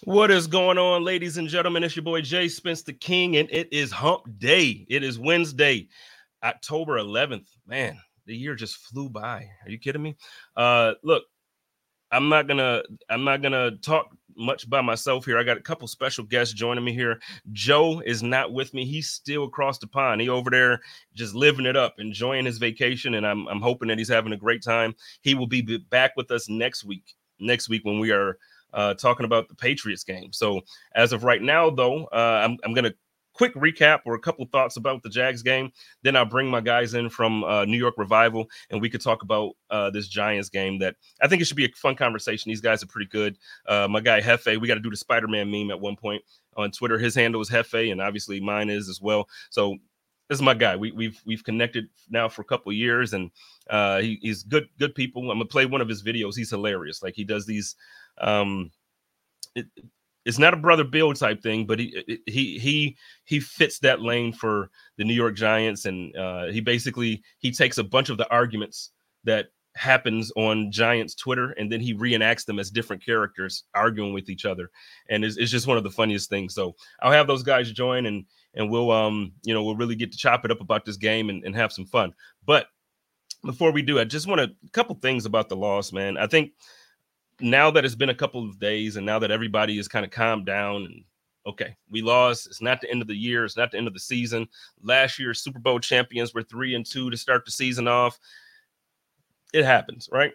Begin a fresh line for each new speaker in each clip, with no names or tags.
What is going on, ladies and gentlemen? It's your boy Jay Spence the King, and it is Hump Day. It is Wednesday, October 11th. Man, the year just flew by. Are you kidding me? Look, I'm not gonna talk much by myself here. I got a couple special guests joining me here. Joe is not with me. He's still across the pond. He over there just living it up, enjoying his vacation, and I'm hoping that he's having a great time. He will be back with us next week. Next week when we are talking about the Patriots game. So as of right now, though, I'm gonna quick recap or a couple thoughts about the Jags game. Then I'll bring my guys in from New York Revival, and we could talk about this Giants game that I think it should be a fun conversation. These guys are pretty good. My guy Hefe, we got to do the Spider-Man meme at one point on Twitter. His handle is Hefe, and obviously mine is as well. So this is my guy. We've connected now for a couple of years, and he's good people. I'm gonna play one of his videos. He's hilarious. Like he does these. It, it's not a brother Bill type thing, but he fits that lane for the New York Giants, and he takes a bunch of the arguments that happens on Giants Twitter, and then he reenacts them as different characters arguing with each other, and it's just one of the funniest things. So I'll have those guys join, and we'll really get to chop it up about this game and have some fun. But before we do, I just want a couple things about the loss, man. I think now that it's been a couple of days and now that everybody is kind of calmed down and okay, we lost. It's not the end of the year. It's not the end of the season. Last year's Super Bowl champions were 3-2 to start the season off. It happens, right?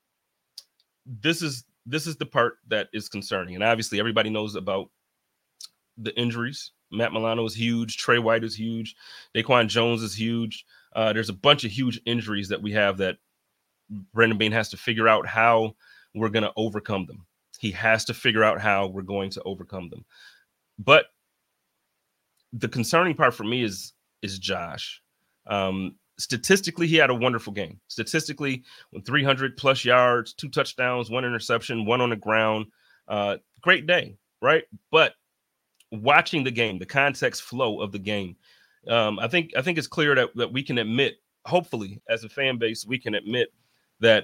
This is the part that is concerning. And obviously everybody knows about the injuries. Matt Milano is huge. Trey White is huge. Daquan Jones is huge. There's a bunch of huge injuries that we have that Brendan Beane has to figure out how we're going to overcome them. He has to figure out how we're going to overcome them. But the concerning part for me is Josh. Statistically, he had a wonderful game. Statistically, with 300 plus yards, 2 touchdowns, 1 interception, 1 on the ground. Great day, right? But watching the game, the context flow of the game, I think it's clear that we can admit, hopefully, as a fan base, we can admit that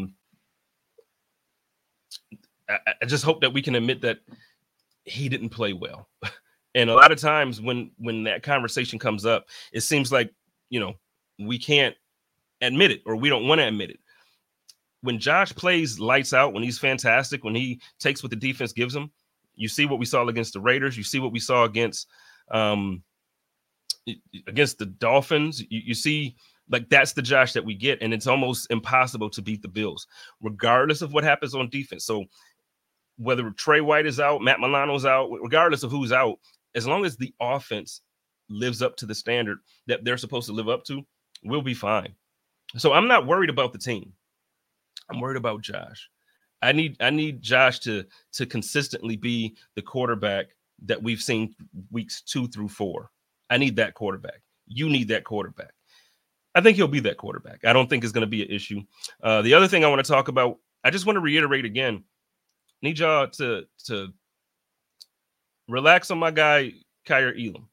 I just hope that we can admit that he didn't play well. And a lot of times when that conversation comes up, it seems like, we can't admit it or we don't want to admit it. When Josh plays lights out, when he's fantastic, when he takes what the defense gives him, you see what we saw against the Raiders. You see what we saw against the Dolphins. You see, like, that's the Josh that we get, and it's almost impossible to beat the Bills, regardless of what happens on defense. So whether Trey White is out, Matt Milano's out, regardless of who's out, as long as the offense lives up to the standard that they're supposed to live up to, we'll be fine. So I'm not worried about the team. I'm worried about Josh. I need Josh to consistently be the quarterback that we've seen weeks 2 through 4. I need that quarterback. You need that quarterback. I think he'll be that quarterback. I don't think it's going to be an issue. The other thing I want to talk about, I just want to reiterate again, need y'all to relax on my guy, Kaiir Elam.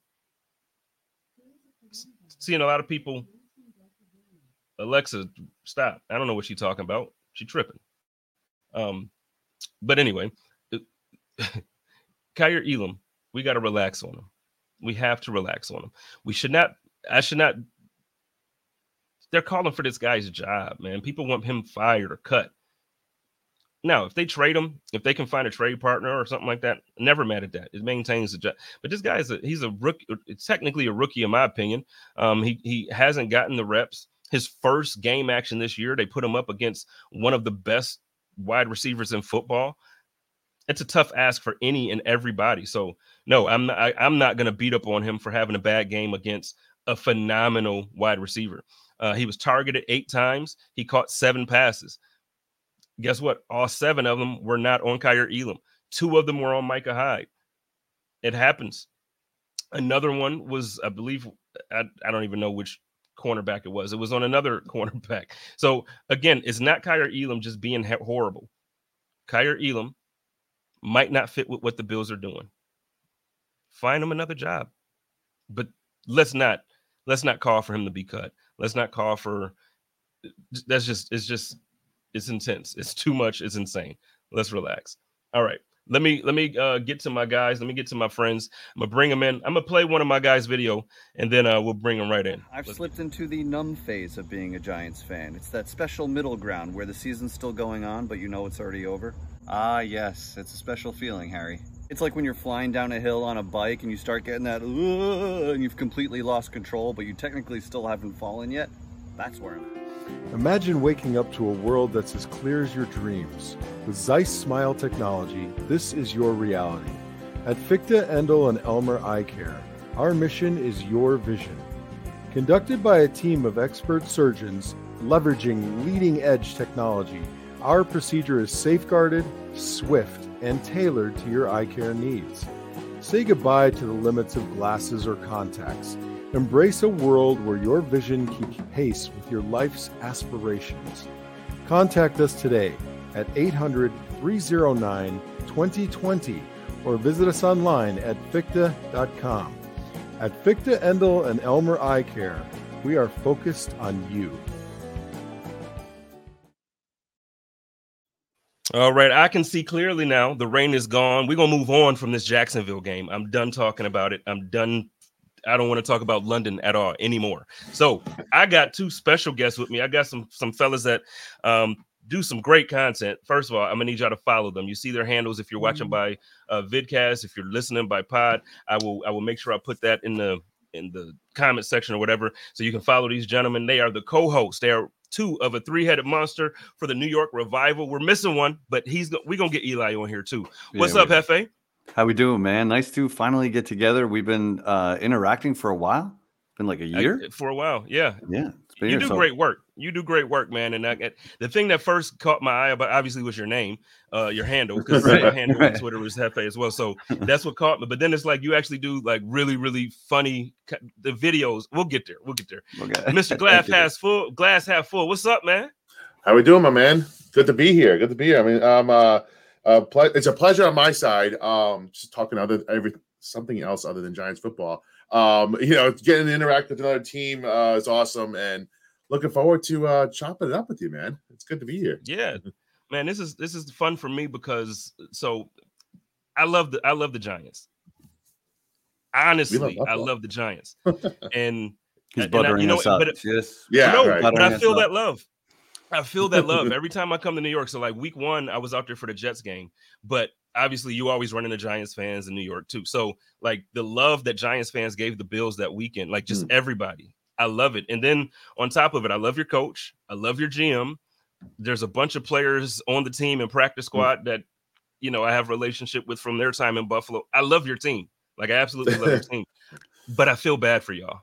Seeing a lot of people, Alexa, stop. I don't know what she's talking about. She tripping. But anyway, Kaiir Elam, we got to relax on him. We have to relax on him. I should not. They're calling for this guy's job, man. People want him fired or cut. Now, if they trade him, if they can find a trade partner or something like that, never mad at that. It maintains the job. But this guy he's a rookie. It's technically a rookie, in my opinion. He hasn't gotten the reps. His first game action this year, they put him up against one of the best wide receivers in football. It's a tough ask for any and everybody. So no, I'm not going to beat up on him for having a bad game against a phenomenal wide receiver. He was targeted 8 times. He caught 7 passes. Guess what? All 7 of them were not on Kaiir Elam. 2 of them were on Micah Hyde. It happens. Another one was, I believe, I don't even know which cornerback it was. It was on another cornerback. So again, it's not Kaiir Elam just being horrible. Kaiir Elam might not fit with what the Bills are doing. Find him another job. But let's not call for him to be cut. Let's not call for it's intense. It's too much. It's insane. Let's relax. All right. Let me get to my guys. Let me get to my friends. I'm gonna bring them in. I'm gonna play one of my guys' video, and then we'll bring them right in.
I've slipped into the numb phase of being a Giants fan. It's that special middle ground where the season's still going on, but you know it's already over. Ah, yes, it's a special feeling, Harry. It's like when you're flying down a hill on a bike and you start getting that, and you've completely lost control, but you technically still haven't fallen yet. That's where I'm at.
Imagine waking up to a world that's as clear as your dreams. With Zeiss Smile technology, this is your reality. At Fichte, Endel, and Elmer Eye Care, our mission is your vision. Conducted by a team of expert surgeons leveraging leading-edge technology, our procedure is safeguarded, swift, and tailored to your eye care needs. Say goodbye to the limits of glasses or contacts. Embrace a world where your vision keeps pace with your life's aspirations. Contact us today at 800-309-2020 or visit us online at fichte.com. At Fichte, Endel, and Elmer Eye Care, we are focused on you.
All right, I can see clearly now. The rain is gone. We're going to move on from this Jacksonville game. I'm done talking about it. I'm done. I don't want to talk about London at all anymore. So I got two special guests with me. I got some fellas that do some great content. First of all, I'm going to need y'all to follow them. You see their handles if you're watching by vidcast. If you're listening by pod, I will make sure I put that in the comment section or whatever, so you can follow these gentlemen. They are the co-hosts. They are two of a three-headed monster for the New York Revival. We're missing one, but we're gonna get Eli on here too. What's up, Hefe?
How we doing, man? Nice to finally get together. We've been interacting for a while. Been like a year?
For a while, yeah.
You
do great work. You do great work, man. And the thing that first caught my eye, but obviously was your name, your handle, because my handle on Twitter was Hefe as well. So that's what caught me. But then it's like you actually do like really, really funny the videos. We'll get there. Okay. Mr. Glass half full. What's up, man?
How we doing, my man? Good to be here. I mean, it's a pleasure on my side. Just talking something else other than Giants football. Getting to interact with another team is awesome, and looking forward to chopping it up with you, man. It's good to be here.
Yeah, man, this is fun for me because I love the Giants. Honestly, I love the Giants, and
he's buttering us up.
But I feel that love. I feel that love every time I come to New York. So like week 1, I was out there for the Jets game, but obviously you always run into Giants fans in New York too. So like the love that Giants fans gave the Bills that weekend, like just everybody, I love it. And then on top of it, I love your coach. I love your GM. There's a bunch of players on the team and practice squad that, I have a relationship with from their time in Buffalo. I love your team. Like I absolutely love your team, but I feel bad for y'all.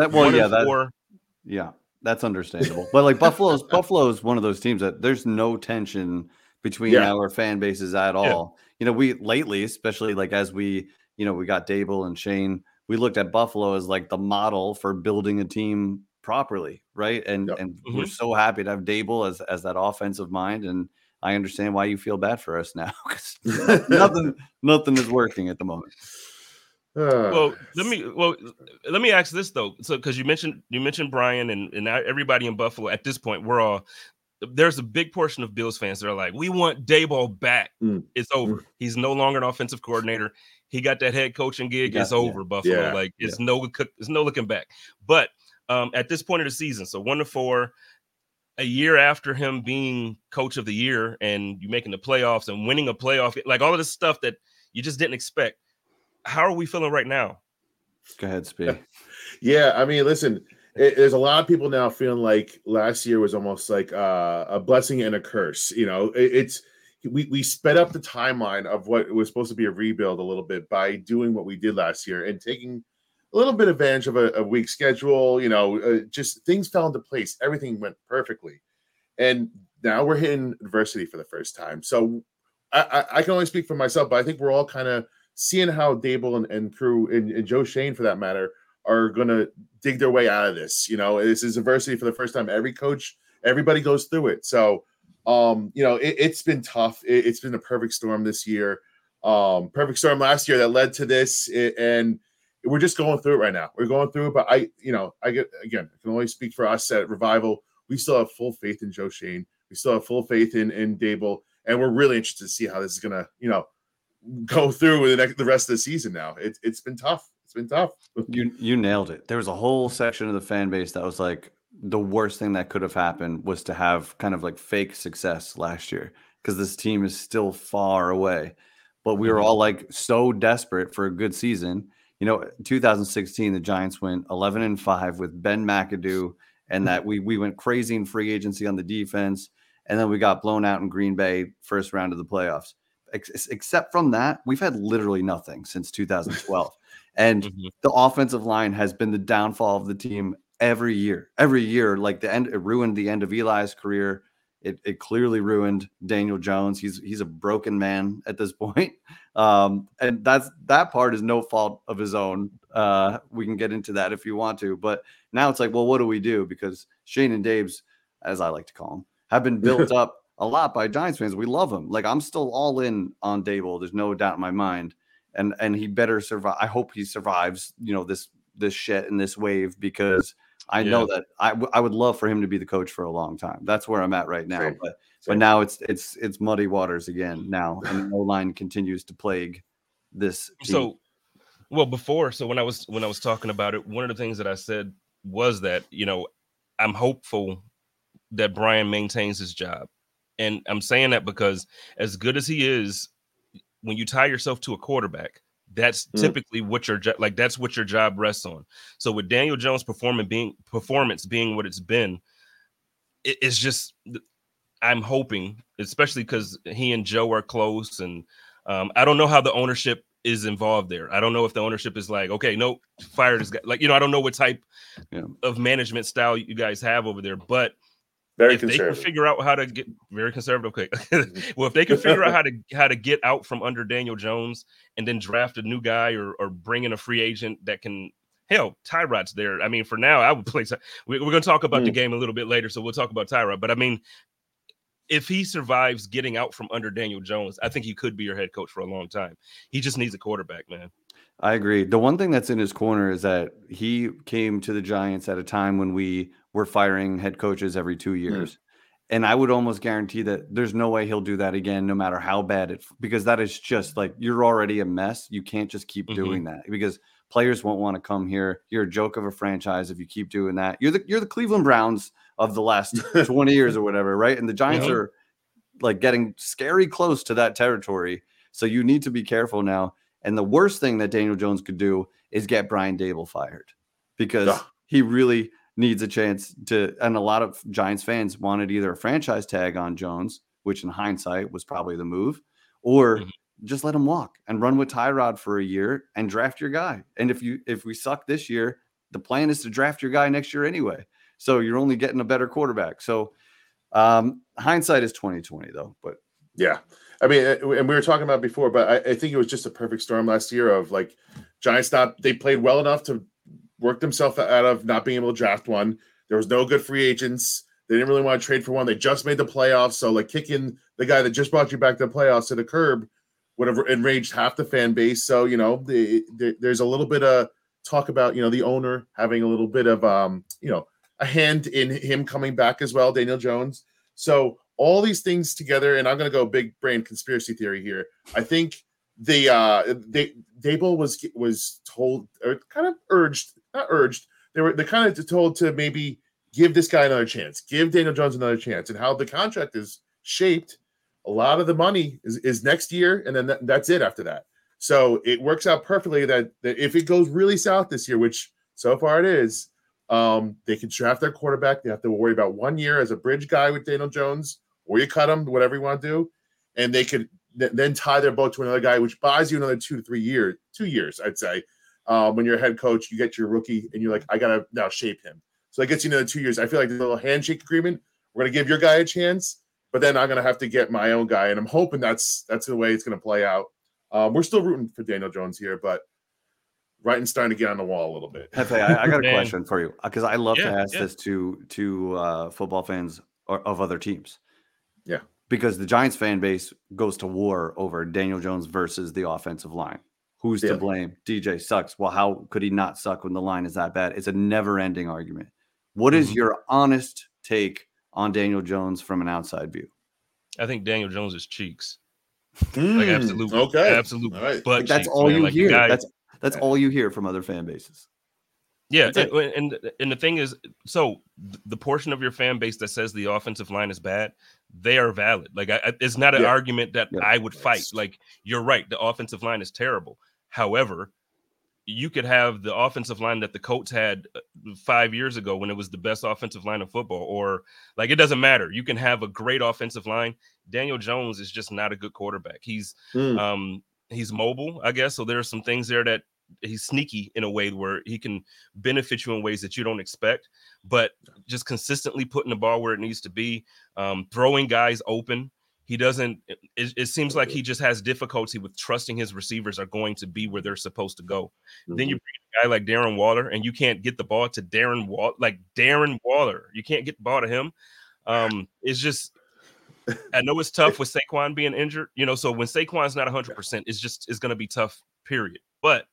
That's understandable. But like Buffalo is one of those teams that there's no tension between our fan bases at all. We lately, especially like as we got Dable and Shane, we looked at Buffalo as like the model for building a team properly, right? And we're so happy to have Dable as that offensive mind. And I understand why you feel bad for us now, because nothing is working at the moment.
Well, let me ask this though. So, because you mentioned Brian and now everybody in Buffalo at this point, there's a big portion of Bills fans that are like, we want Daboll back. It's over. He's no longer an offensive coordinator. He got that head coaching gig. It's over, Buffalo. It's no looking back. But at this point of the season, so 1-4, a year after him being coach of the year, and you making the playoffs and winning a playoff, like all of this stuff that you just didn't expect. How are we feeling right now?
Go ahead, Speed.
Yeah, I mean, listen, there's a lot of people now feeling like last year was almost like a blessing and a curse. We sped up the timeline of what was supposed to be a rebuild a little bit by doing what we did last year and taking a little bit advantage of a weak schedule. Just things fell into place. Everything went perfectly. And now we're hitting adversity for the first time. So I can only speak for myself, but I think we're all kind of seeing how Dable and crew and Joe Shane, for that matter, are going to dig their way out of this. This is adversity for the first time. Everybody goes through it. So, it's been tough. It's been a perfect storm this year. Perfect storm last year that led to this. And we're just going through it right now. We're going through it. But I can only speak for us at Revival. We still have full faith in Joe Shane. We still have full faith in Dable. And we're really interested to see how this is going to, go through the rest of the season now. It's been tough. It's been tough.
You nailed it. There was a whole section of the fan base that was like, the worst thing that could have happened was to have kind of like fake success last year because this team is still far away. But we were all like so desperate for a good season. 2016, the Giants went 11-5 with Ben McAdoo, and that we went crazy in free agency on the defense. And then we got blown out in Green Bay first round of the playoffs. Except from that, we've had literally nothing since 2012. And the offensive line has been the downfall of the team every year. Like it ruined the end of Eli's career. It clearly ruined Daniel Jones. He's a broken man at this point. And that part is no fault of his own. We can get into that if you want to, but now it's like, well, what do we do? Because Shane and Dave's, as I like to call them, have been built up a lot by Giants fans. We love him. Like, I'm still all in on Dable. There's no doubt in my mind. And he better survive. I hope he survives, this shit and this wave, because I know that I would love for him to be the coach for a long time. That's where I'm at right now.
Same.
But now it's muddy waters again now, and the O-line continues to plague this team.
So when I was talking about it, one of the things that I said was that, I'm hopeful that Brian maintains his job. And I'm saying that because as good as he is, when you tie yourself to a quarterback, that's typically what that's what your job rests on. So with Daniel Jones' performance being what it's been, it's just, I'm hoping, especially because he and Joe are close, and I don't know how the ownership is involved there. I don't know if the ownership is like, okay, no, fire this guy. Like, I don't know what type of management style you guys have over there, but
very
if
conservative.
they can figure out how to get very conservative, okay. Well, if they can figure out how to get out from under Daniel Jones and then draft a new guy or bring in a free agent that can, hell, Tyrod's there. I mean, for now, I would play. We're going to talk about the game a little bit later, so we'll talk about Tyrod. But I mean, if he survives getting out from under Daniel Jones, I think he could be your head coach for a long time. He just needs a quarterback, man.
I agree. The one thing that's in his corner is that he came to the Giants at a time when we were firing head coaches every 2 years. And I would almost guarantee that there's no way he'll do that again, no matter how bad because that is just like, you're already a mess. You can't just keep doing that, because players won't want to come here. You're a joke of a franchise if you keep doing that. You're the Cleveland Browns of the last 20 years or whatever, right? And the Giants are like getting scary close to that territory. So you need to be careful now. And the worst thing that Daniel Jones could do is get Brian Dable fired, because he really needs a chance to. And a lot of Giants fans wanted either a franchise tag on Jones, which in hindsight was probably the move, or just let him walk and run with Tyrod for a year and draft your guy. And if we suck this year, the plan is to draft your guy next year anyway. So you're only getting a better quarterback. So hindsight is 2020 though. But
yeah. I mean, and we were talking about before, but I think it was just a perfect storm last year of like Giants they played well enough to work themselves out of not being able to draft one. There was no good free agents. They didn't really want to trade for one. They just made the playoffs. So like kicking the guy that just brought you back to the playoffs to the curb would have enraged half the fan base. So, there's a little bit of talk about, the owner having a little bit of, a hand in him coming back as well, Daniel Jones. So all these things together, and I'm going to go big brain conspiracy theory here. I think Dable was told, or kind of urged, not urged. They kind of told to maybe give this guy another chance, give Daniel Jones another chance. And how the contract is shaped, a lot of the money is next year, and then that's it after that. So it works out perfectly that if it goes really south this year, which so far it is, they can draft their quarterback. They have to worry about 1 year as a bridge guy with Daniel Jones, or you cut him, whatever you want to do, and they could then tie their boat to another guy, which buys you another 2 to 3 years, 2 years, I'd say. When you're a head coach, you get your rookie, and you're like, I gotta now shape him. So that gets you another 2 years. I feel like there's a little handshake agreement. We're gonna give your guy a chance, but then I'm gonna have to get my own guy, and I'm hoping that's the way it's gonna play out. We're still rooting for Daniel Jones here, but writing's starting to get on the wall a little bit.
Hefe, I got a question for you, because I love to ask this to football fans of other teams.
Yeah.
Because the Giants fan base goes to war over Daniel Jones versus the offensive line. Who's to blame? DJ sucks. Well, how could he not suck when the line is that bad? It's a never-ending argument. What is your honest take on Daniel Jones from an outside view?
I think Daniel Jones is cheeks. Like absolute,
okay,
absolute
all right.
butt
Like, that's
cheeks,
all
man.
you
Like
hear.
the guy,
That's all you hear from other fan bases.
yeah,
That's it.
and the thing is, so the portion of your fan base that says the offensive line is bad, they are valid. Like it's not an
Yeah.
argument that
Yeah.
I would fight. Like you're right, the offensive line is terrible. However, you could have the offensive line that the Colts had 5 years ago when it was the best offensive line in football, or like it doesn't matter. You can have a great offensive line. Daniel Jones is just not a good quarterback. He's mobile, I guess. So there are some things there that he's sneaky in a way where he can benefit you in ways that you don't expect, but just consistently putting the ball where it needs to be, throwing guys open. He doesn't, it seems like he just has difficulty with trusting his receivers are going to be where they're supposed to go. Then you bring a guy like Darren Waller and you can't get the ball to Darren Waller. You can't get the ball to him. It's just, I know it's tough with Saquon being injured, so when Saquon's not 100%, it's going to be tough, period. But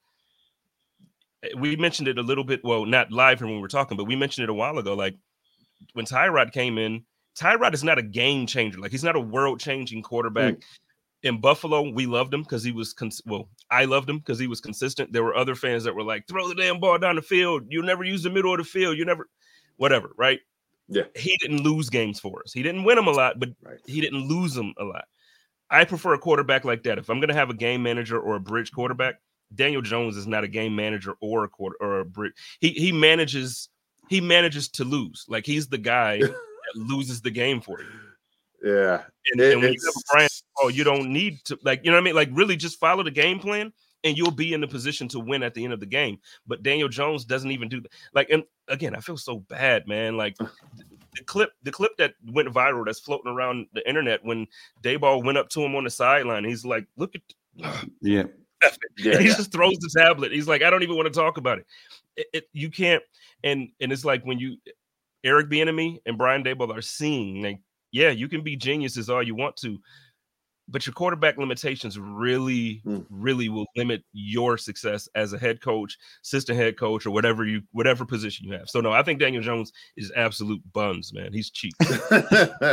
we mentioned it a little bit, well, not live when we were talking, but we mentioned it a while ago. Like when Tyrod came in, Tyrod is not a game changer. Like he's not a world-changing quarterback. In Buffalo, we loved him because he was I loved him because he was consistent. There were other fans that were like, throw the damn ball down the field. You never use the middle of the field. You never, whatever, right?
Yeah.
He didn't lose games for us. He didn't win them a lot, but he didn't lose them a lot. I prefer a quarterback like that. If I'm going to have a game manager or a bridge quarterback, Daniel Jones is not a game manager or a bridge. He manages to lose. Like he's the guy that loses the game for you.
Yeah.
And when you have a Brian, you don't need to, like, you know what I mean? Like really just follow the game plan and you'll be in the position to win at the end of the game. But Daniel Jones doesn't even do that. Like, and again, I feel so bad, man. Like the clip that went viral that's floating around the internet when Daboll went up to him on the sideline. He's like, look at
Yeah.
He just throws the tablet. He's like, I don't even want to talk about it. You can't. And it's like when Eric Bieniemy and Brian Daboll are seeing, like, yeah, you can be geniuses all you want to, but your quarterback limitations really will limit your success as a head coach, assistant head coach, or whatever position you have. So no, I think Daniel Jones is absolute buns, man. He's cheap.
What's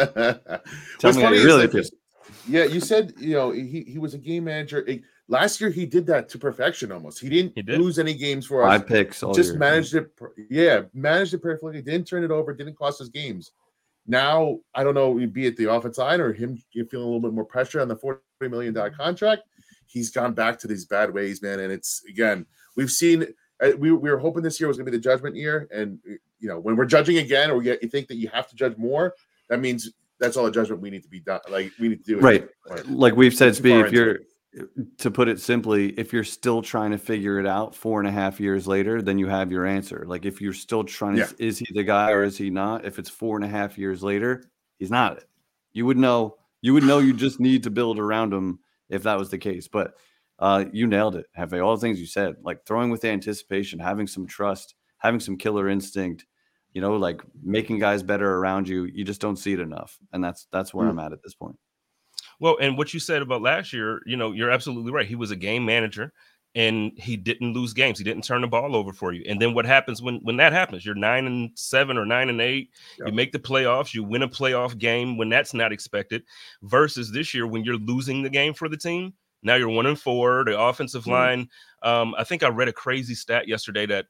funny is really yeah, you said he was a game manager. Last year he did that to perfection almost. He didn't lose any games for us.
5 picks.
Just managed it. Yeah, managed it perfectly. Didn't turn it over. Didn't cost us games. Now, I don't know, be it the offensive line or him feeling a little bit more pressure on the $40 million contract, he's gone back to these bad ways, man. And it's, again, we've seen, we were hoping this year was going to be the judgment year. And, when we're judging again, or you think that you have to judge more, that means that's all the judgment we need to be done. Like, we need to do it.
Right. Like we've said, Speed, to put it simply, if you're still trying to figure it out 4.5 years later, then you have your answer. Like if you're still trying to, is he the guy or is he not? If it's 4.5 years later, he's not it. You would know you just need to build around him if that was the case. But you nailed it, Hefe. All the things you said, like throwing with anticipation, having some trust, having some killer instinct, like making guys better around you. You just don't see it enough. And that's where I'm at this point.
Well, and what you said about last year, you're absolutely right. He was a game manager and he didn't lose games. He didn't turn the ball over for you. And then what happens when that happens? You're 9-7 or 9-8. Yep. You make the playoffs. You win a playoff game when that's not expected versus this year when you're losing the game for the team. Now you're 1-4. The offensive line. I think I read a crazy stat yesterday that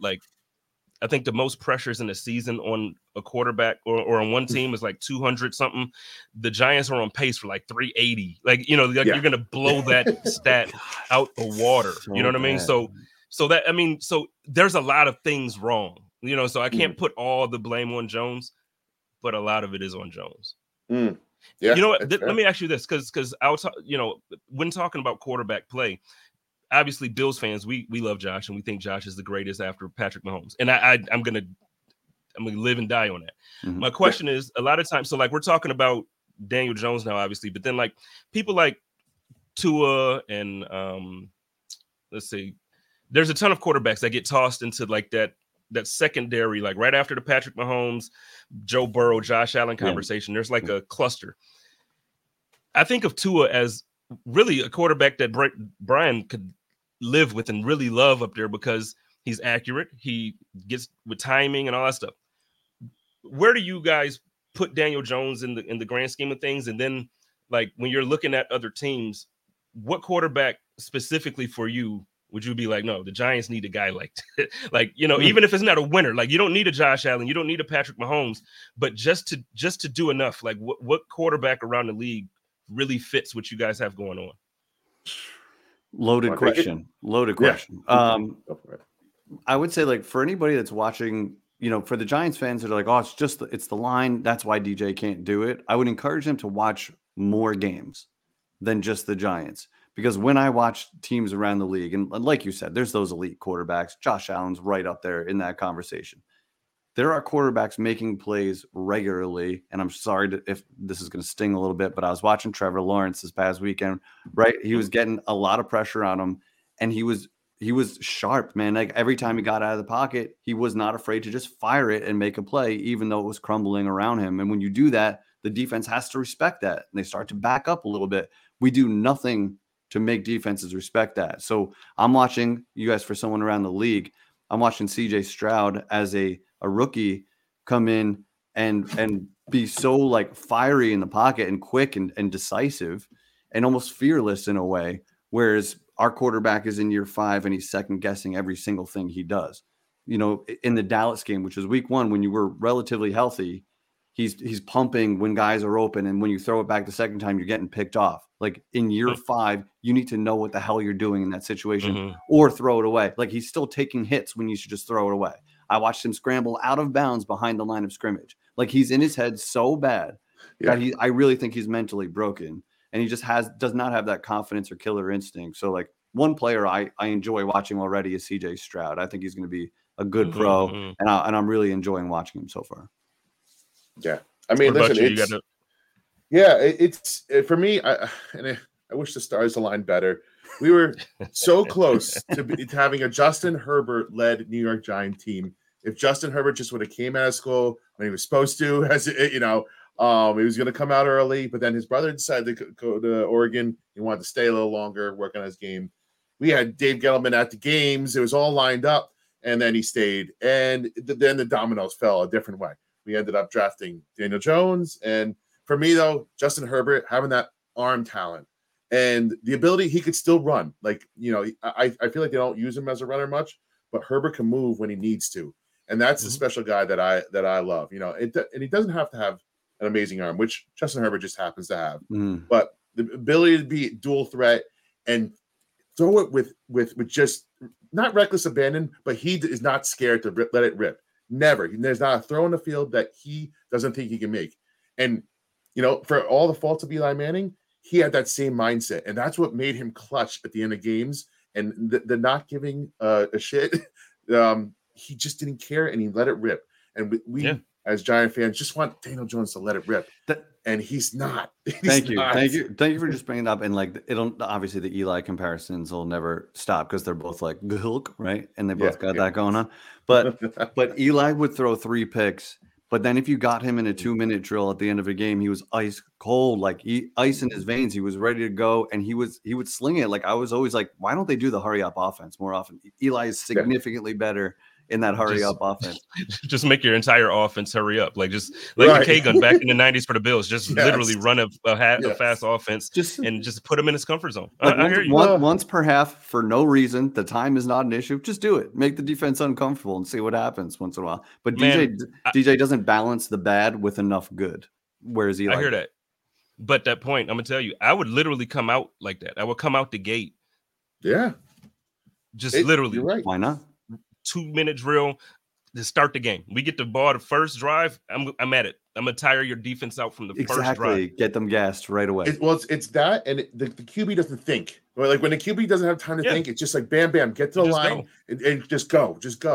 I think the most pressures in the season on a quarterback or on one team is like 200 something. The Giants are on pace for like 380. You're going to blow that stat out the water. You know what I mean? So there's a lot of things wrong, so I can't put all the blame on Jones, but a lot of it is on Jones.
Yeah.
You know what? Let me ask you this. Cause I'll talk, when talking about quarterback play, obviously, Bills fans, we love Josh, and we think Josh is the greatest after Patrick Mahomes. And I'm gonna live and die on that. Mm-hmm. My question is, a lot of times, so we're talking about Daniel Jones now, obviously, but then people like Tua and let's see, there's a ton of quarterbacks that get tossed into that secondary, right after the Patrick Mahomes, Joe Burrow, Josh Allen conversation. There's a cluster. I think of Tua as really a quarterback that Brian could live with and really love up there because he's accurate. He gets with timing and all that stuff. Where do you guys put Daniel Jones in the grand scheme of things? And then when you're looking at other teams, what quarterback specifically for you would you be like, no, the Giants need a guy like, like, even if it's not a winner, like you don't need a Josh Allen, you don't need a Patrick Mahomes, but just to do enough, like what quarterback around the league really fits what you guys have going on?
Loaded question.
Yeah.
I would say, like, for anybody that's watching, for the Giants fans that are like, oh, it's the line, that's why DJ can't do it. I would encourage them to watch more games than just the Giants. Because when I watch teams around the league, and like you said, there's those elite quarterbacks. Josh Allen's right up there in that conversation. There are quarterbacks making plays regularly, and I'm sorry if this is going to sting a little bit, but I was watching Trevor Lawrence this past weekend, right? He was getting a lot of pressure on him, and he was sharp, man. Like every time he got out of the pocket, he was not afraid to just fire it and make a play, even though it was crumbling around him. And when you do that, the defense has to respect that, and they start to back up a little bit. We do nothing to make defenses respect that. So I'm watching, you guys, for someone around the league, I'm watching CJ Stroud as a rookie come in and be so like fiery in the pocket and quick and decisive and almost fearless in a way. Whereas our quarterback is in year 5 and he's second guessing every single thing he does. In the Dallas game, which was week 1, when you were relatively healthy, he's pumping when guys are open. And when you throw it back the second time, you're getting picked off. Like in year 5, you need to know what the hell you're doing in that situation or throw it away. Like he's still taking hits when you should just throw it away. I watched him scramble out of bounds behind the line of scrimmage. Like he's in his head so bad that I really think he's mentally broken, and he just does not have that confidence or killer instinct. So like one player I enjoy watching already is CJ Stroud. I think he's going to be a good pro, and I'm really enjoying watching him so far.
Yeah. I mean, listen, it's for me. I wish the stars aligned better. We were so close to having a Justin Herbert led New York Giant team. If Justin Herbert just would have came out of school when he was supposed to, he was going to come out early, but then his brother decided to go to Oregon. He wanted to stay a little longer, work on his game. We had Dave Gettleman at the games. It was all lined up, and then he stayed. And then the dominoes fell a different way. We ended up drafting Daniel Jones. And for me, though, Justin Herbert, having that arm talent and the ability, he could still run. Like, I feel like they don't use him as a runner much, but Herbert can move when he needs to. And that's the special guy that I love. And he doesn't have to have an amazing arm, which Justin Herbert just happens to have. But the ability to be dual threat and throw it with just not reckless abandon, but he is not scared to let it rip. Never. There's not a throw in the field that he doesn't think he can make. And, for all the faults of Eli Manning, he had that same mindset. And that's what made him clutch at the end of games. And the not giving a shit, he just didn't care and he let it rip. And we as Giant fans, just want Daniel Jones to let it rip. And he's not.
Thank you for just bringing it up. And like, obviously the Eli comparisons will never stop because they're both like Hulk, right? And they both got that going on. But Eli would throw 3 picks. But then if you got him in a 2-minute drill at the end of a game, he was ice cold, like ice in his veins. He was ready to go, and he would sling it. Like I was always like, why don't they do the hurry up offense more often? Eli is significantly better in that hurry up offense.
Just make your entire offense hurry up. Like just like the K-gun back in the 90s for the Bills. Just literally run a fast offense and just put him in his comfort zone.
Like I hear you. Once per half for no reason. The time is not an issue. Just do it. Make the defense uncomfortable and see what happens once in a while. But DJ doesn't balance the bad with enough good. Whereas Eli.
I hear that. But that point, I'm going to tell you, I would literally come out like that. I would come out the gate.
Yeah.
Just literally.
You're right.
Why not?
2-minute drill to start the game. We get the ball the first drive. I'm at it. I'm gonna tire your defense out from the first drive.
Get them gassed right away.
It's that, and the QB doesn't think. Like when the QB doesn't have time to think, it's just like bam, bam, get to the line and just go.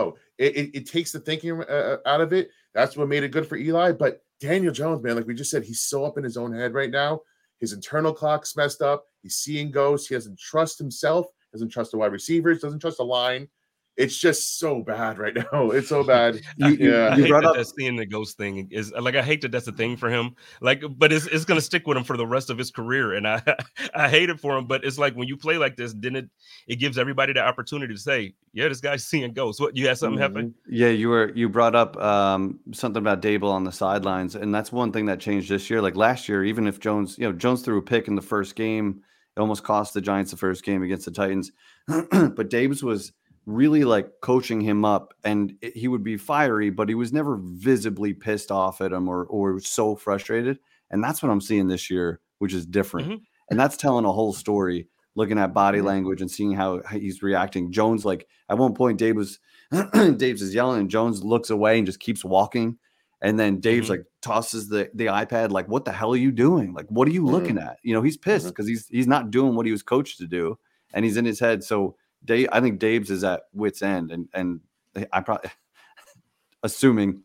It takes the thinking out of it. That's what made it good for Eli. But Daniel Jones, man, like we just said, he's so up in his own head right now. His internal clock's messed up. He's seeing ghosts. He doesn't trust himself. Doesn't trust the wide receivers. Doesn't trust the line. It's just so bad right now. It's so bad.
I hate that seeing the ghost thing is like, I hate that that's a thing for him. Like, but it's going to stick with him for the rest of his career. And I hate it for him, but it's like when you play like this, then it gives everybody the opportunity to say, yeah, this guy's seeing ghosts. What, you had something happen?
Yeah, you brought up something about Dable on the sidelines. And that's one thing that changed this year. Like last year, even if Jones threw a pick in the first game It almost cost the Giants the first game against the Titans. But Daboll was really like coaching him up, and he would be fiery, but he was never visibly pissed off at him or so frustrated. And that's what I'm seeing this year, which is different.
Mm-hmm.
And that's telling a whole story, looking at body language and seeing how he's reacting. Jones, like at one point, Daboll is yelling and Jones looks away and just keeps walking. And then Dave's like tosses the iPad, like, what the hell are you doing? Like, what are you looking at? You know, he's pissed because he's not doing what he was coached to do. And he's in his head. So I think Dave's is at wit's end. And I probably assuming.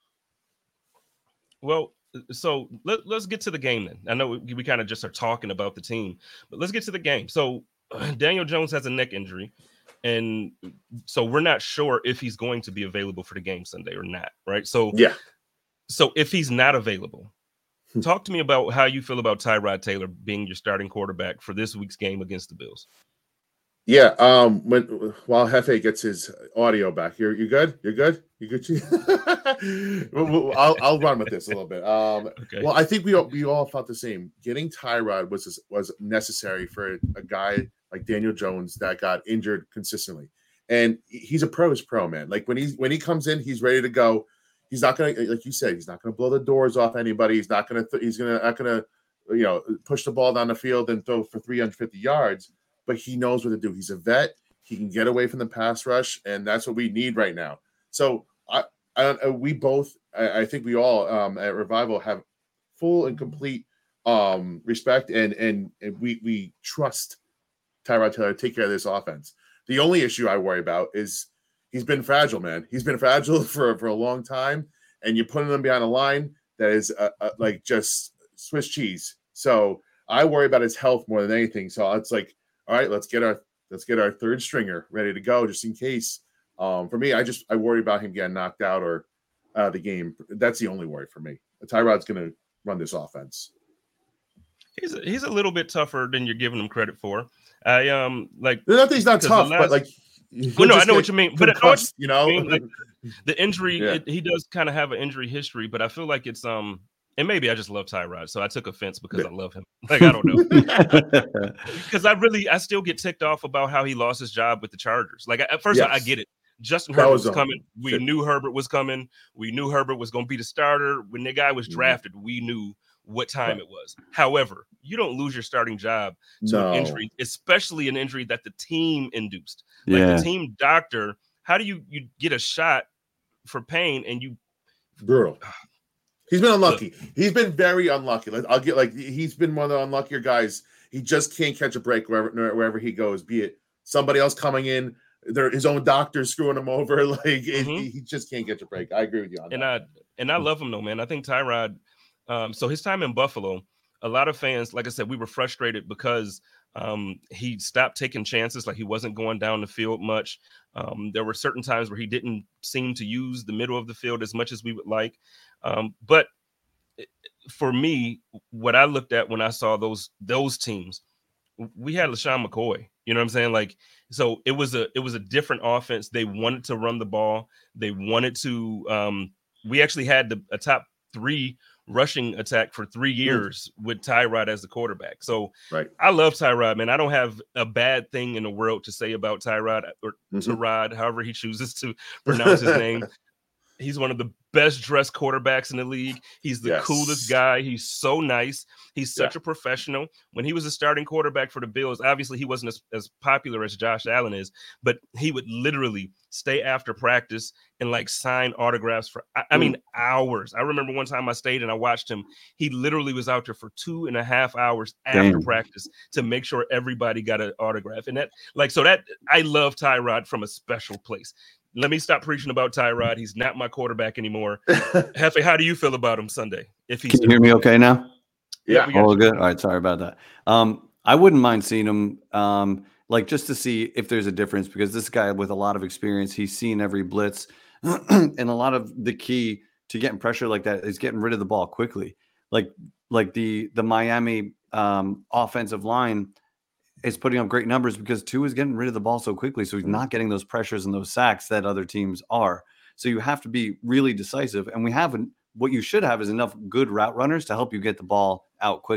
Well, so let's get to the game then. I know we kind of just are talking about the team, but let's get to the game. So Daniel Jones has a neck injury. And so we're not sure if he's going to be available for the game Sunday or not. Right. So, yeah. So if he's not available, talk to me about how you feel about Tyrod Taylor being your starting quarterback for this week's game against the Bills.
Yeah. While Hefe gets his audio back, you're good. You're good. You good? I'll run with this a little bit. Okay. Well, I think we all felt the same. Getting Tyrod was necessary for a guy like Daniel Jones that got injured consistently, and he's a pro's pro, man. Like when he comes in, he's ready to go. He's not gonna, like you said, he's not gonna blow the doors off anybody. He's not gonna push the ball down the field and throw for 350 yards. But he knows what to do. He's a vet. He can get away from the pass rush, and that's what we need right now. So I think we all at Revival have full and complete respect, and we trust Tyrod Taylor to take care of this offense. The only issue I worry about is he's been fragile, man. He's been fragile for a long time, and you're putting him behind a line that is like just Swiss cheese. So I worry about his health more than anything. So it's like, all right, let's get our third stringer ready to go just in case. For me, I worry about him getting knocked out or out of the game. That's the only worry for me. Tyrod's going to run this offense.
He's a little bit tougher than you're giving him credit for. I like.
Not that he's not tough, but like.
Well, no, I know what you mean. But
you know,
like, the injury, he does kind of have an injury history. But I feel like it's and maybe I just love Tyrod, so I took offense because I love him. Like I don't know, because I still get ticked off about how he lost his job with the Chargers. Like at first, I get it. Justin Herbert was coming. We knew Herbert was coming. We knew Herbert was going to be the starter. When the guy was drafted, we knew what time it was. However, you don't lose your starting job to an injury, especially an injury that the team induced. Like the team doctor, how do you get a shot for pain and you
brutal? He's been unlucky. He's been very unlucky. He's been one of the unluckier guys. He just can't catch a break wherever he goes, be it somebody else coming in, his own doctor screwing him over. He just can't catch a break. I agree with you on that.
I love him though, man. I think Tyrod, so his time in Buffalo, a lot of fans, like I said, we were frustrated because he stopped taking chances. Like he wasn't going down the field much. There were certain times where he didn't seem to use the middle of the field as much as we would like. But for me, what I looked at when I saw those teams, we had LaShawn McCoy. You know what I'm saying? Like, so it was a different offense. They wanted to run the ball. They wanted to. We actually had a top 3 rushing attack for 3 years with Tyrod as the quarterback. So I love Tyrod, man. I don't have a bad thing in the world to say about Tyrod or Tyrod, however he chooses to pronounce his name. He's one of the best dressed quarterbacks in the league. He's the coolest guy. He's so nice. He's such a professional. When he was a starting quarterback for the Bills, obviously he wasn't as popular as Josh Allen is, but he would literally stay after practice and like sign autographs for, I mean, hours. I remember one time I stayed and I watched him. He literally was out there for 2.5 hours after practice to make sure everybody got an autograph. And I love Tyrod from a special place. Let me stop preaching about Tyrod. He's not my quarterback anymore. Hefe, how do you feel about him Sunday?
Can you hear me okay now?
Yeah.
All good. All right. Sorry about that. I wouldn't mind seeing him, just to see if there's a difference, because this guy with a lot of experience, he's seen every blitz, and a lot of the key to getting pressure like that is getting rid of the ball quickly. Like the Miami offensive line is putting up great numbers because Tua is getting rid of the ball so quickly. So he's not getting those pressures and those sacks that other teams are. So you have to be really decisive. And what you should have is enough good route runners to help you get the ball out quickly.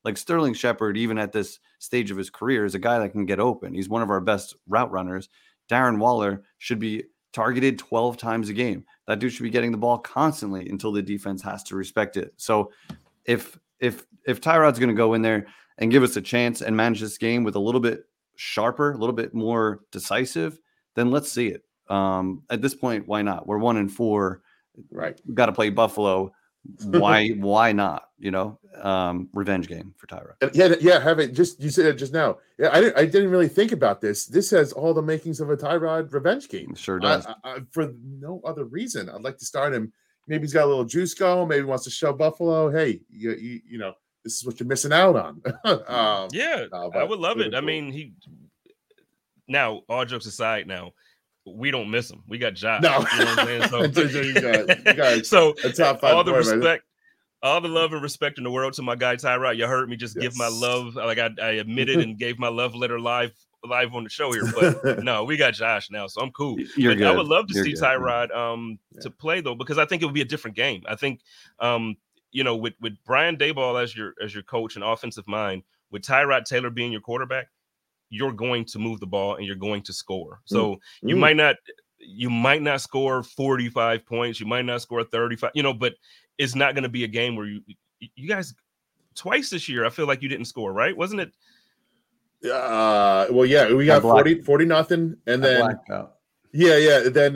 Like Sterling Shepard, even at this stage of his career, is a guy that can get open. He's one of our best route runners. Darren Waller should be targeted 12 times a game. That dude should be getting the ball constantly until the defense has to respect it. So if Tyrod's going to go in there and give us a chance and manage this game with a little bit sharper, a little bit more decisive, then let's see it. At this point, why not? We're 1-4.
Right.
We've got to play Buffalo. Why not? Revenge game for Tyrod.
Yeah. Have it. You said it just now. Yeah, I didn't really think about this. This has all the makings of a Tyrod revenge game.
It sure does.
For no other reason, I'd like to start him. Maybe he's got a little juice going. Maybe he wants to show Buffalo, hey, you know, this is what you're missing out on.
I would love it.
Cool.
I mean, now, all jokes aside, now we don't miss him. We got Josh.
No,
you know what I'm saying? So,
you got
so
a top 5
all the
boy,
respect,
right?
all the love and respect in the world to my guy Tyrod. You heard me just give my love. Like I admitted and gave my love letter live on the show here. But no, we got Josh now, so I'm cool.
You're good.
I would love to see
good.
Tyrod to play though, because I think it would be a different game. I think with Brian Daboll as your coach and offensive mind, with Tyrod Taylor being your quarterback, you're going to move the ball and you're going to score. So you might not score 45 points, you might not score 35, but it's not going to be a game where you guys twice this year, I feel like you didn't score, right? Wasn't it?
Well, yeah, we got 40 nothing, and then then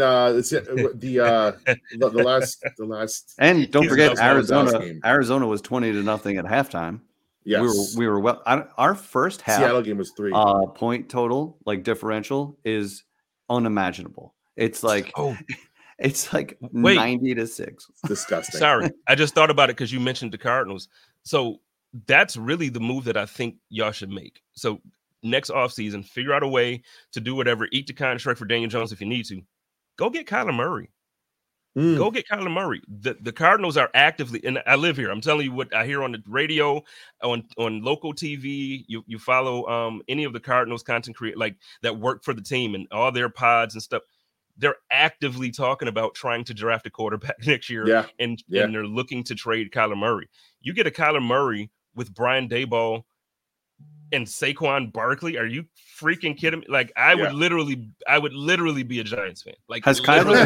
the last
and don't forget Arizona was 20-0 at halftime.
Yes,
we were well. Our first half
Seattle game was 3
point total, like differential, is unimaginable. It's like it's like 90-6.
It's disgusting.
Sorry, I just thought about it because you mentioned the Cardinals. So that's really the move that I think y'all should make. So next offseason, figure out a way to do whatever. Eat the contract for Daniel Jones if you need to. Go get Kyler Murray. Go get Kyler Murray. The Cardinals are actively, and I live here. I'm telling you what I hear on the radio, on local TV. You follow any of the Cardinals content like that work for the team and all their pods and stuff. They're actively talking about trying to draft a quarterback next year, and they're looking to trade Kyler Murray. You get a Kyler Murray with Brian Daboll and Saquon Barkley. Are you freaking kidding me? Like I would literally be a Giants fan. Like
has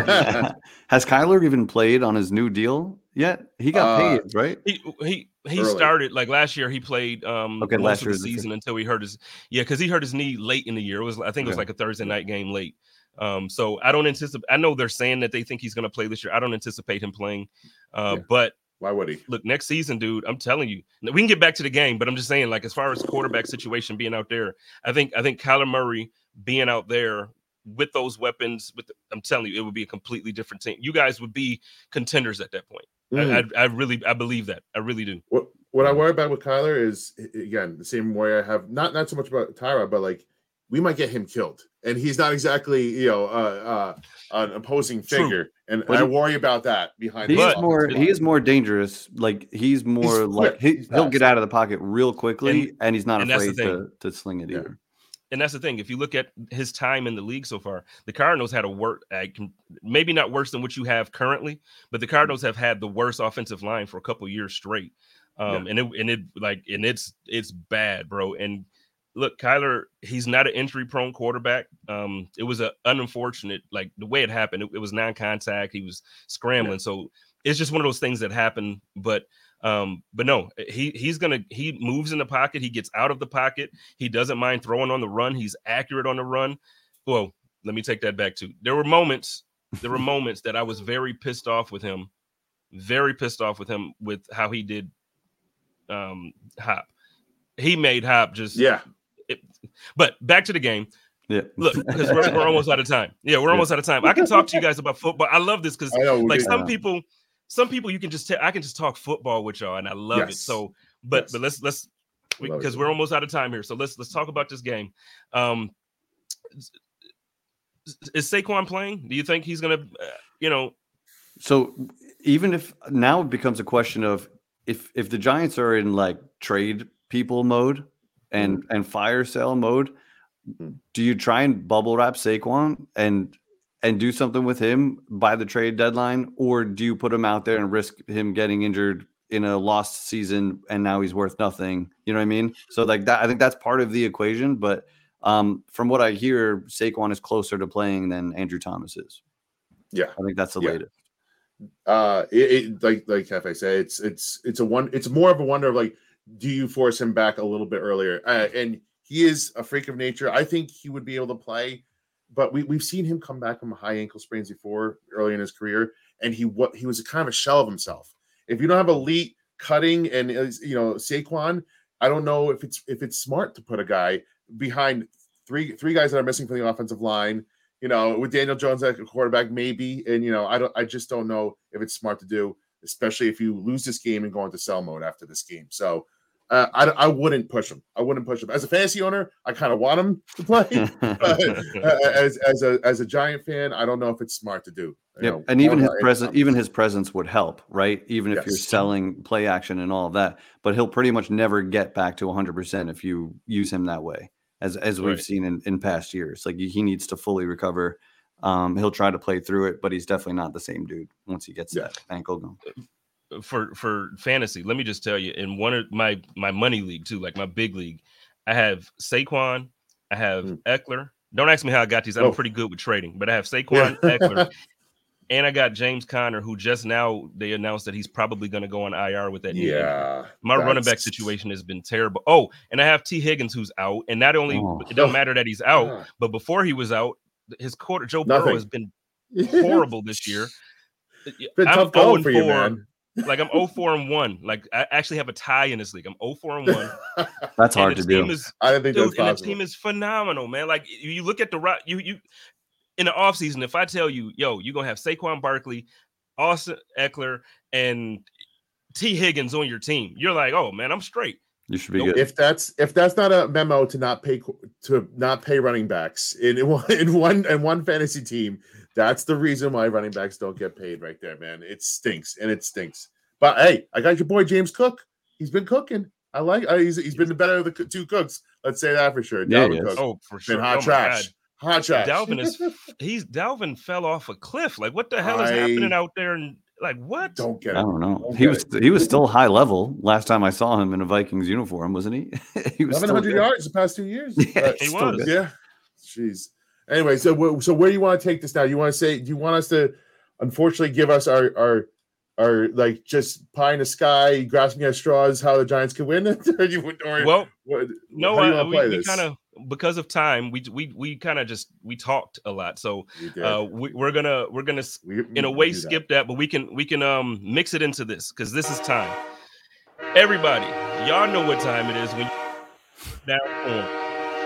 Kyler even played on his new deal yet? He got paid, right?
He started like last year. He played most of the season until he hurt his because he hurt his knee late in the year. I think it was like a Thursday night game late. So I don't anticipate. I know they're saying that they think he's going to play this year. I don't anticipate him playing. But
why would he?
Look, next season, dude, I'm telling you, we can get back to the game, but I'm just saying, like, as far as quarterback situation being out there, I think Kyler Murray being out there with those weapons, I'm telling you, it would be a completely different team. You guys would be contenders at that point. I believe that. I really do.
What I worry about with Kyler is, again, the same way I have not so much about Tyrod, but like we might get him killed, and he's not exactly an opposing figure. And I worry about that behind.
He is more dangerous. Like he's more he'll get out of the pocket real quickly, and he's not afraid to sling it either.
And that's the thing. If you look at his time in the league so far, the Cardinals had maybe not worse than what you have currently, but the Cardinals have had the worst offensive line for a couple years straight. It's bad, bro. And look, Kyler, he's not an injury-prone quarterback. It was an unfortunate, like the way it happened. It was non-contact. He was scrambling, so it's just one of those things that happen. But no, he moves in the pocket. He gets out of the pocket. He doesn't mind throwing on the run. He's accurate on the run. Well, let me take that back too. There were moments that I was very pissed off with him with how he did Hop. He made Hop just but back to the game. Yeah, look, because we're almost out of time. Yeah, we're almost out of time. I can talk to you guys about football. I love this because like some people you can just I can just talk football with y'all, and I love it. So, but let's because we're almost out of time here. So let's talk about this game. Is Saquon playing? Do you think he's gonna?
So even if now it becomes a question of if the Giants are in like trade people mode and fire sale mode, do you try and bubble wrap Saquon and do something with him by the trade deadline, or do you put him out there and risk him getting injured in a lost season and now he's worth nothing. You know what I mean? So like that, I think that's part of the equation. But from what I hear, Saquon is closer to playing than Andrew Thomas is.
Yeah,
I think that's the latest.
Like Cafe said, it's more of a wonder of like, do you force him back a little bit earlier? And he is a freak of nature. I think he would be able to play, but we've seen him come back from high ankle sprains before early in his career, and he was kind of a shell of himself. If you don't have elite cutting and Saquon, I don't know if it's smart to put a guy behind three guys that are missing from the offensive line. With Daniel Jones at a quarterback, maybe, and I just don't know if it's smart to do, especially if you lose this game and go into sell mode after this game. So I wouldn't push him. As a fantasy owner, I kind of want him to play. But as a Giant fan, I don't know if it's smart to do.
And even his presence would help, right? Even if you're selling play action and all of that, but he'll pretty much never get back to 100% if you use him that way. As we've seen in past years, like he needs to fully recover. He'll try to play through it, but he's definitely not the same dude once he gets that ankle going.
For fantasy, let me just tell you, in one of my money league too, like my big league, I have Saquon, I have Eckler. Don't ask me how I got these. I'm pretty good with trading, but I have Saquon, Eckler, and I got James Conner, who just now they announced that he's probably going to go on IR with that knee injury. My running back situation has been terrible. Oh, and I have T. Higgins, who's out, and not only it don't matter that he's out, but before he was out, his quarter Joe Burrow has been horrible this year.
Been
I'm
tough going for you, man.
Like I'm 0-4-1. Like I actually have a tie in this league. I'm 0-4-1.
That's hard to do.
I don't think that's possible.
The team is phenomenal, man. Like you look at the you in the offseason, if I tell you, yo, you're gonna have Saquon Barkley, Austin Eckler, and T. Higgins on your team, you're like, oh man, I'm straight.
You should be good.
If that's not a memo to not pay running backs in one fantasy team, that's the reason why running backs don't get paid right there, man. It stinks. But hey, I got your boy James Cook. He's been cooking. I like. He's been the better of the two cooks. Let's say that for sure.
Yeah,
Cook.
Oh, for sure.
Been hot trash. Hot trash.
Dalvin fell off a cliff. Like what the hell is happening out there? And like what?
Don't get it.
I don't know. He was still high level last time I saw him in a Vikings uniform, wasn't he? He was
1,100 yards the past 2 years.
Yeah,
he was.
Yeah. Jeez. Anyway, so where do you want to take this now? Do you want us to unfortunately give us our like just pie in the sky, grasping at straws, how the Giants can win?
We kind of, because of time, we kind of just talked a lot, so we're gonna in a way skip that, but we can mix it into this because this is time. Everybody, y'all know what time it is when now.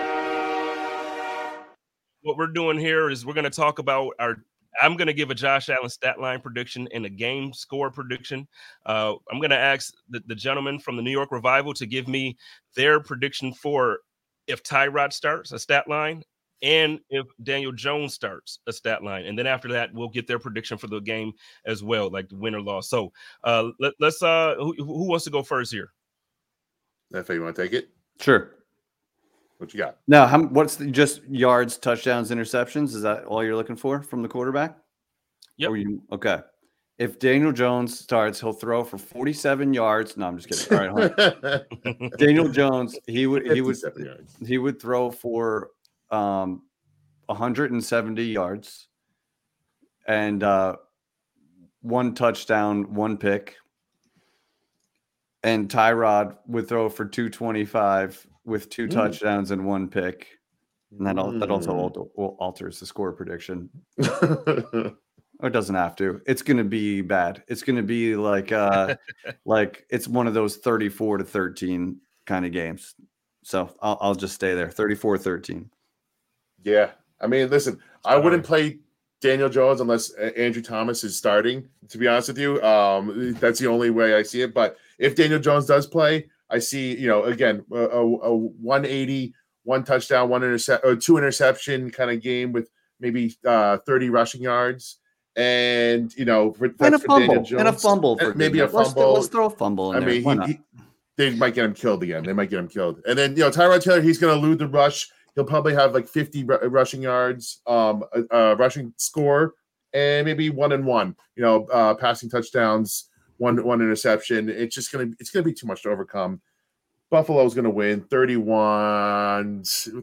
What we're doing here is we're going to talk about I'm going to give a Josh Allen stat line prediction and a game score prediction. I'm going to ask the gentleman from the New York Revival to give me their prediction for if Tyrod starts a stat line and if Daniel Jones starts a stat line. And then after that, we'll get their prediction for the game as well, like the win or loss. So let's who wants to go first here?
If you want to take it?
Sure.
What you got?
Now, what's just yards, touchdowns, interceptions? Is that all you're looking for from the quarterback?
Yep.
Okay. If Daniel Jones starts, he'll throw for 47 yards. No, I'm just kidding. All right, hold on. Daniel Jones, he would throw for 170 yards and 1 touchdown, 1 pick. And Tyrod would throw for 225 with 2 touchdowns and 1 pick. And that also alters the score prediction. Or it doesn't have to. It's going to be bad. It's going to be like it's one of those 34-13 kind of games. So I'll just stay there. 34-13.
Yeah. I mean, listen, I wouldn't play Daniel Jones unless Andrew Thomas is starting, to be honest with you. That's the only way I see it. But if Daniel Jones does play, I see, again, a 180, 1 touchdown, 2 interception kind of game with maybe 30 rushing yards. And, and a
fumble.
Maybe a fumble.
Let's throw a fumble in there.
I mean, they might get him killed again. And then, Tyrod Taylor, he's going to elude the rush. He'll probably have like 50 rushing yards, rushing score, and maybe 1-1, passing touchdowns, one interception. It's gonna be too much to overcome. Buffalo's gonna win 31-16.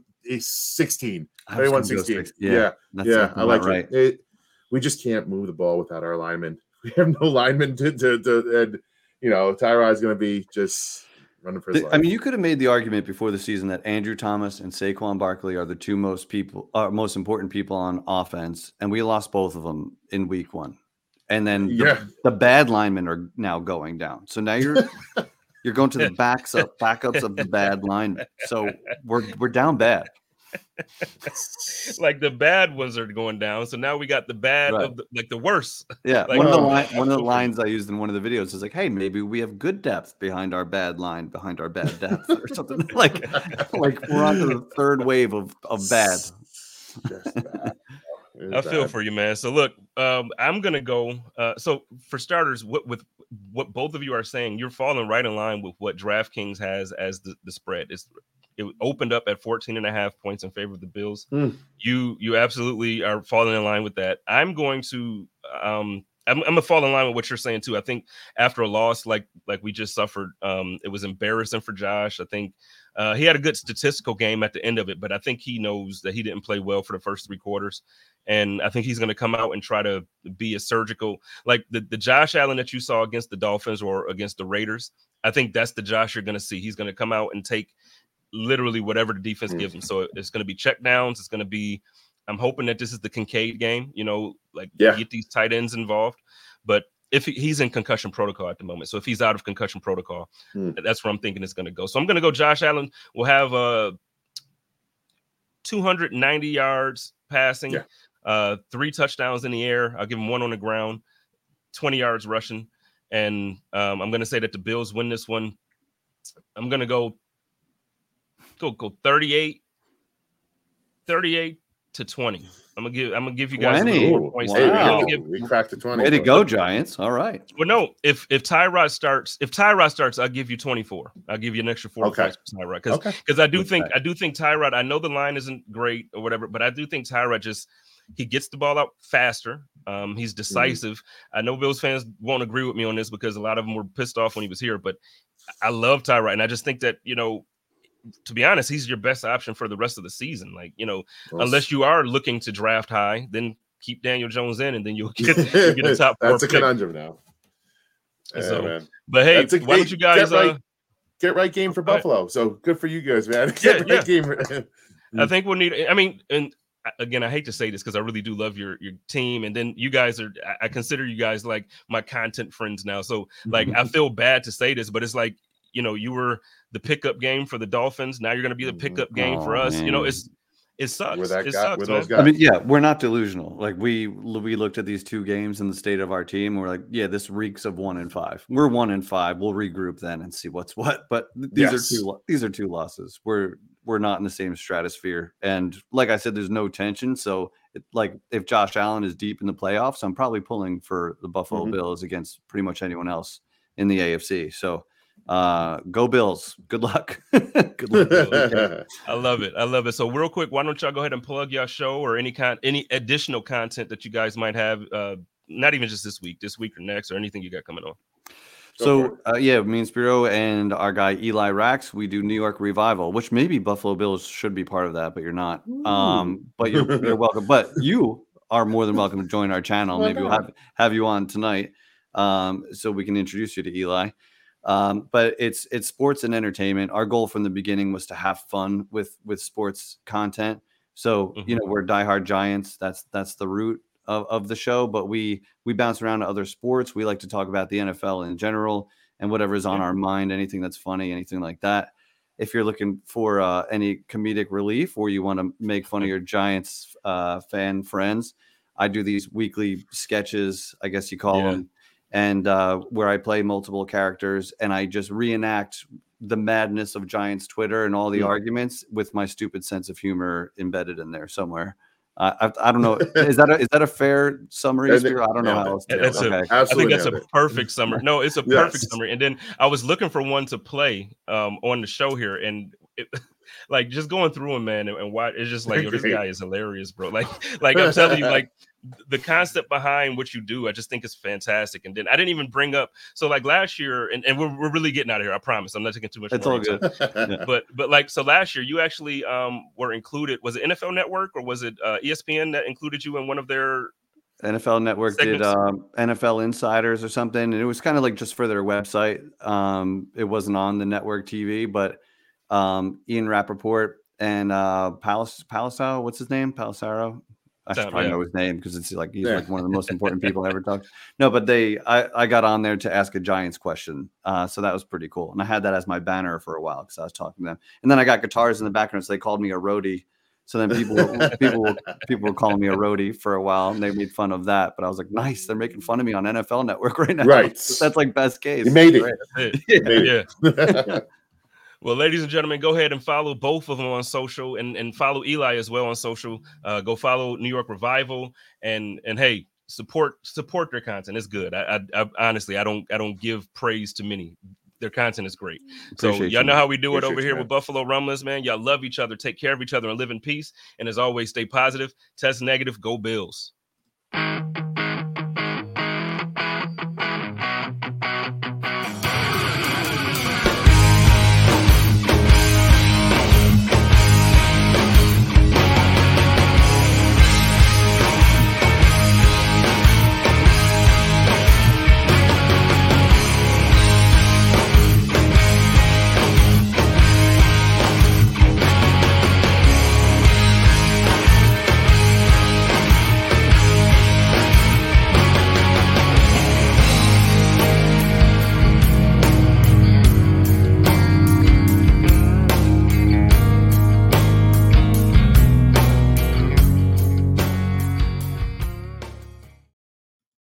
31-16. Yeah. I like right. it. We just can't move the ball without our linemen. We have no linemen to and Tyrod's gonna be just running for his life.
I mean, you could have made the argument before the season that Andrew Thomas and Saquon Barkley are the two most important people on offense, and we lost both of them in week 1. And then the bad linemen are now going down. So now you're going to the backups of the bad linemen. So we're down bad.
Like the bad ones are going down. So now we got the bad of the worst.
Yeah.
Like,
one of the lines I used in one of the videos is like, hey, maybe we have good depth behind our bad line, behind our bad depth or something. like we're on to the third wave of bad.
I feel for you, man. So look, I'm gonna go. So for starters, with what both of you are saying, you're falling right in line with what DraftKings has as the spread. It opened up at 14.5 points in favor of the Bills. You absolutely are falling in line with that. I'm going to I'm gonna fall in line with what you're saying too. I think after a loss like we just suffered, it was embarrassing for Josh. I think he had a good statistical game at the end of it, but I think he knows that he didn't play well for the first 3 quarters. And I think he's going to come out and try to be a surgical, like the Josh Allen that you saw against the Dolphins or against the Raiders. I think that's the Josh you're going to see. He's going to come out and take literally whatever the defense gives him. So it's going to be check downs. It's going to be, I'm hoping that this is the Kincaid game, get these tight ends involved. But if he's in concussion protocol at the moment, so if he's out of concussion protocol, that's where I'm thinking it's going to go. So I'm going to go Josh Allen will have 290 yards passing, 3 touchdowns in the air. I'll give him 1 on the ground, 20 yards rushing. And I'm going to say that the Bills win this one. I'm going to go 38 to 20. I'm gonna give you guys 4 points.
Wow.
We cracked the 20.
Way to go, Giants. All right.
Well, no, if Tyrod starts, I'll give you 24. I'll give you an extra 4 points for Tyrod. Because I do think Tyrod, I know the line isn't great or whatever, but I do think Tyrod he gets the ball out faster. He's decisive. I know Bills fans won't agree with me on this because a lot of them were pissed off when he was here, but I love Tyrod. And I just think that, to be honest, he's your best option for the rest of the season. Unless you are looking to draft high, then keep Daniel Jones in, and then you'll get a top 4
That's a
pick.
conundrum now.
Man. But hey, why don't you guys
get right game for Buffalo? So good for you guys, man. Game.
I think we'll need. I mean, and again, I hate to say this because I really do love your team, and then you guys I consider you guys like my content friends now. So I feel bad to say this, but it's like you were the pickup game for the Dolphins. Now you're going to be the pickup game for us.
Man.
It sucks.
With those guys.
I mean, we're not delusional. Like we looked at these 2 games and the state of our team. And we're like, this reeks of 1-5. We're 1-5. We'll regroup then and see what's what. But these are 2 losses. We're not in the same stratosphere. And like I said, there's no tension. So if Josh Allen is deep in the playoffs, I'm probably pulling for the Buffalo Bills against pretty much anyone else in the AFC. So go Bills. Good luck. Good luck.
I love it. So real quick, why don't y'all go ahead and plug your show or any additional content that you guys might have, not even just this week or next, or anything you got coming on.
So me and Spiro and our guy Eli Rax, we do New York Revival, which maybe Buffalo Bills should be part of that, but you're not. But you're welcome. But you are more than welcome to join our channel. Maybe we'll have you on tonight, so we can introduce you to Eli. But it's sports and entertainment. Our goal from the beginning was to have fun with sports content. So, we're diehard Giants. That's the root of the show, but we bounce around to other sports. We like to talk about the NFL in general and whatever's on our mind, anything that's funny, anything like that. If you're looking for any comedic relief or you want to make fun of your Giants fan friends, I do these weekly sketches, I guess you call them. And where I play multiple characters and I just reenact the madness of Giants Twitter and all the arguments with my stupid sense of humor embedded in there somewhere. I don't know. Is that a fair summary? I don't know how else to do it.
I think that's a perfect summary. No, it's a perfect summary. And then I was looking for one to play on the show here, and like just going through them, man, and why it's just like, yo, this guy is hilarious, bro. Like I'm telling you, like the concept behind what you do, I just think is fantastic. And then I didn't even bring up, so like last year, and we're really getting out of here. I promise, I'm not taking too much.
It's all good.
But like, so last year you actually were included. Was it NFL Network or was it ESPN that included you in one of their
NFL Network segments? Did NFL Insiders or something, and it was kind of like just for their website. It wasn't on the network TV, but Ian Rappaport and Palisaro, what's his name? Palisaro. I should probably know his name because it's like he's like one of the most important people I ever talked. No, but I got on there to ask a Giants question, so that was pretty cool, and I had that as my banner for a while because I was talking to them, and then I got guitars in the background, so they called me a roadie. So then people were calling me a roadie for a while, and they made fun of that. But I was like, nice, they're making fun of me on NFL Network right now.
Right,
that's like best case.
You made it.
Right.
Yeah.
Well, ladies and gentlemen, go ahead and follow both of them on social, and follow Eli as well on social. Go follow New York Revival, and hey, support their content. It's good. I honestly, I don't give praise to many. Their content is great. So y'all know how we do it over here with Buffalo Rumblers, man. Y'all love each other, take care of each other, and live in peace. And as always, stay positive, test negative, go Bills.